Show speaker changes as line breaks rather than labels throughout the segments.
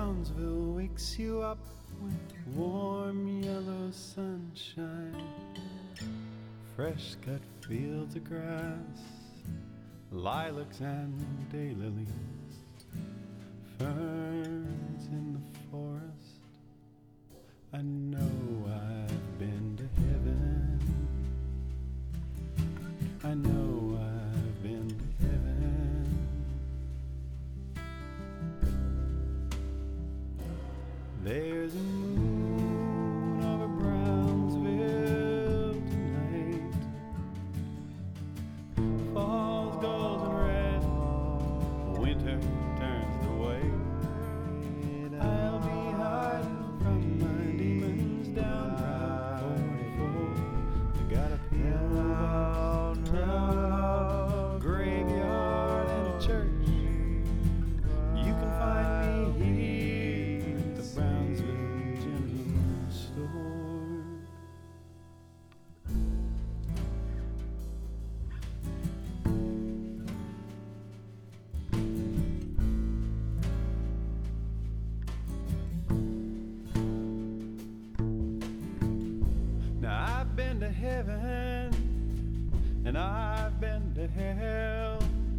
Brownsville wakes you up with warm yellow sunshine, fresh cut fields of grass, lilacs and daylilies, ferns in the forest. I know I've been to heaven. I know I've been to heaven. There's a moon over Brownsville tonight. Fall's golden red, winter turns the way. I'll be hiding from my demons down Route 44. I got a pillbox, graveyard, and a church. You can find me here at the Brownsville General Store. Now I've been to heaven and I've been to hell.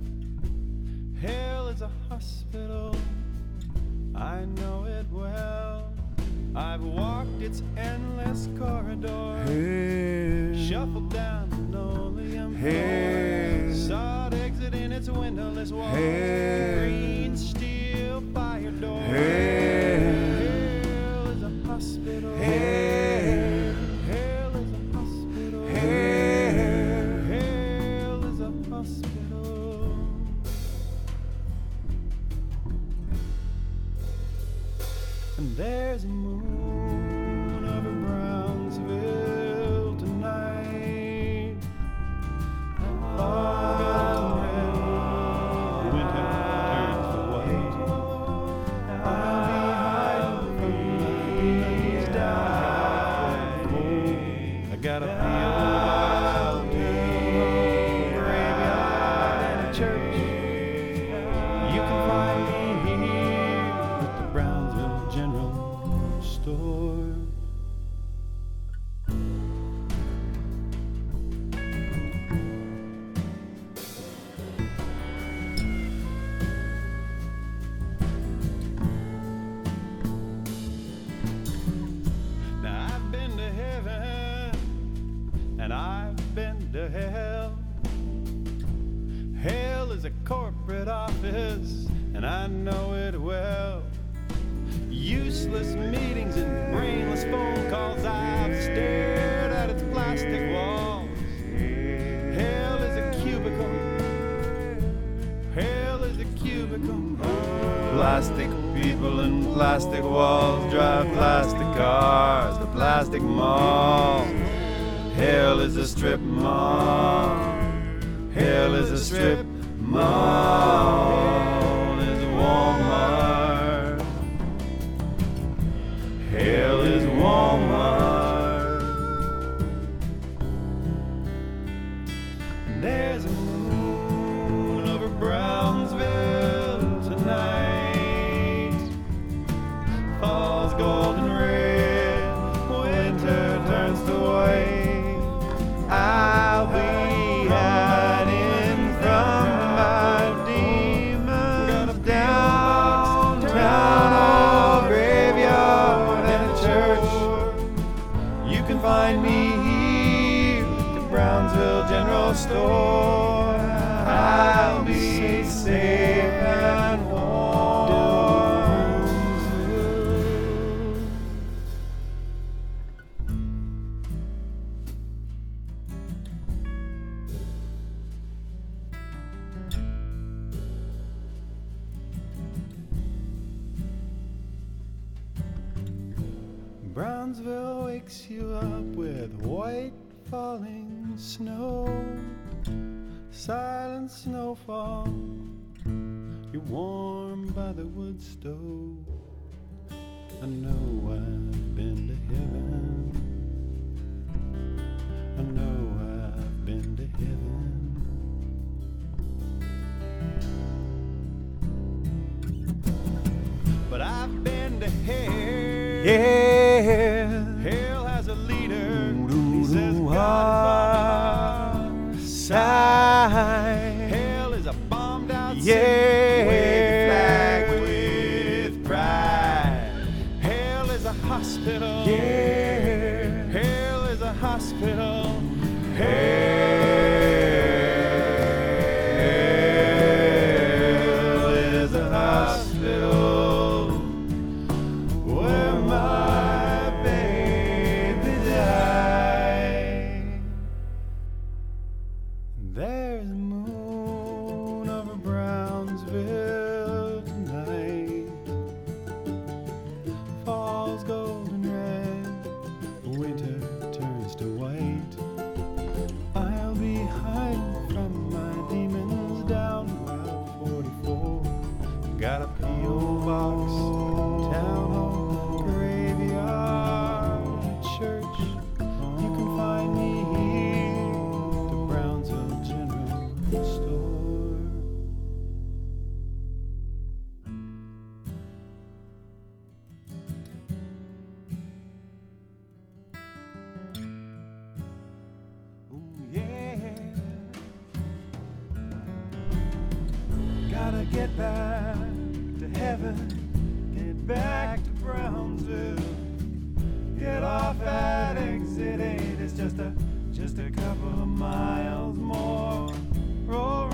Hell is a hospital, I know it well. I've walked its endless corridor, shuffled down linoleum floors, saw it exit in its windowless walls, green steel fire doors. Hell is a hospital. Hell is a hospital. Hell is a hospital. And there's a moon over Brownsville tonight. Fall goes red, winter turns to white. I'll be hiding from my demons down cold. I got a graveyard and a church. You can find me here at the Brownsville General Store. Now I've been to heaven and I've been to hell. Hell is a corporate office and I know it well. Useless meetings and brainless phone calls, I've stared at its plastic walls. Hell is a cubicle. Hell is a cubicle. Plastic people and plastic walls drive plastic cars to plastic malls. Hell is a strip mall. Hell is a strip mall. Hell is a Walmart. Hell is Walmart. There's a moon over Brownsville tonight. Fall's golden red, winter turns to white. I'll be hiding from my demons downtown. A graveyard and a church. You can find me here at the Brownsville General Store. I'll be safe and warm. Brownsville wakes you up with white falling snow, silent snowfall. You're warm by the wood stove. I know I've been to heaven. I know I've been to heaven. But I've been Yeah, hell has a leader. He says God is on our side. Hell is a bombed out city. Wave the flag with pride. Hell is a hospital. Yeah, hell is a hospital. Hell is a hospital where my baby died. There's a moon over Brownsville tonight. Fall's golden red, winter turns to white. I'll be hiding from my demons down Route 44. Got a P.O. box, town hall, graveyard, a church. You can find me here, the Brownsville General Store. Ooh, yeah. Gotta get back to heaven, get back to Brownsville, get off at exit 8. It's just a couple of miles more. Roll